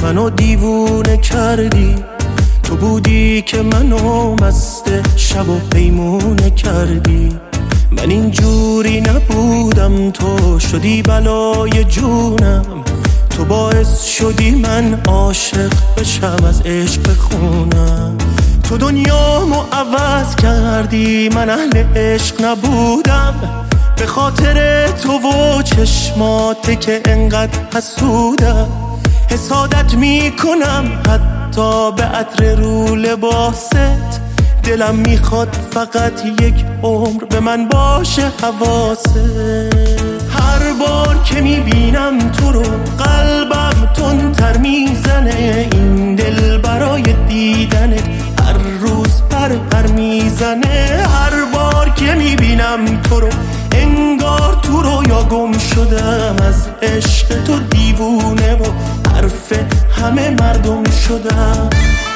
منو دیوونه کردی، تو بودی که منو مست شب و پیمونه کردی. من اینجوری نبودم، تو شدی بلای جونم، تو باعث شدی من عاشق بشم از عشق بخونم. تو دنیامو عوض کردی، من اهل عشق نبودم، به خاطر تو و چشماته که انقدر حسودم. حسادت میکنم حتی به عطر رو لباست، دلم میخواد فقط یک عمر به من باشه حواست. هر بار که میبینم تو رو قلبم تندتر میزنه، این دل برای دیدنت هر روز پر میزنه. هر بار که میبینم تو رو انگار تو رویا گم شدم، از عشق تو دیوونه و حرف همه مردم شدم.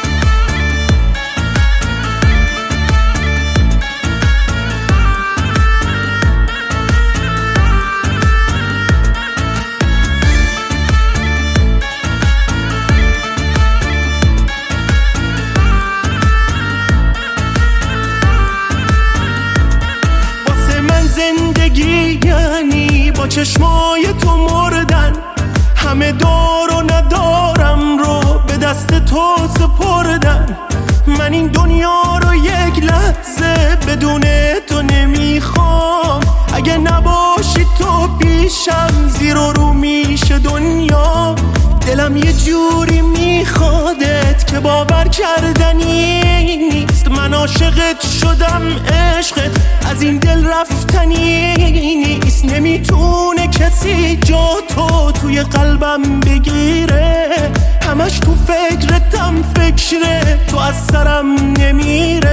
زندگی یعنی با چشمای تو مردن، همه دار و ندارم رو به دست تو سپردن. من این دنیا رو یک لحظه بدون تو نمیخوام، اگه نباشی تو پیشم زیر و رو میشه دنیا. دلم یه جوری میخوادت که باور کردنی نیست، من عاشقت شدم، عشقت از این دل رفتنی نیست. نمیتونه کسی جا تو توی قلبم بگیره، همش تو فکرتم، فکر تو از سرم نمیره.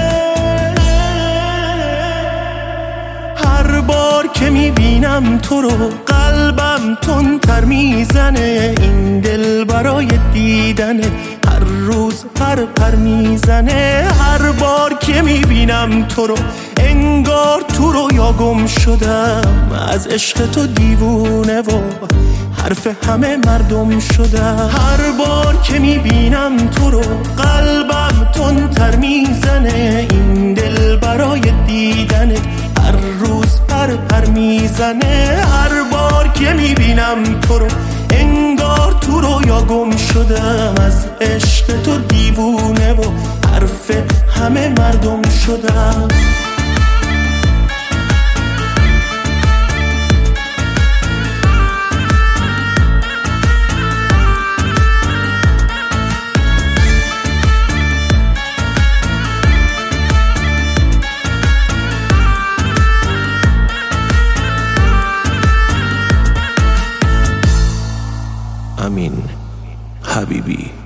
هر بار که میبینم تو رو قلبم تندتر میزنه، این دل برای دیدنه هر روز پر میزنه. هر بار که میبینم تو رو انگار تو رویا گم شدم، از عشق تو دیوونه و حرف همه مردم شدم. هر بار که میبینم تو رو قلبم تندتر میزنه، این دل برای دیدنه هر روز پر میزنه. هر بار که میبینم تو رو انگار تو رویا گم شدم، از عشق تو دیوونه و حرف همه مردم شدم. امین حبیبی.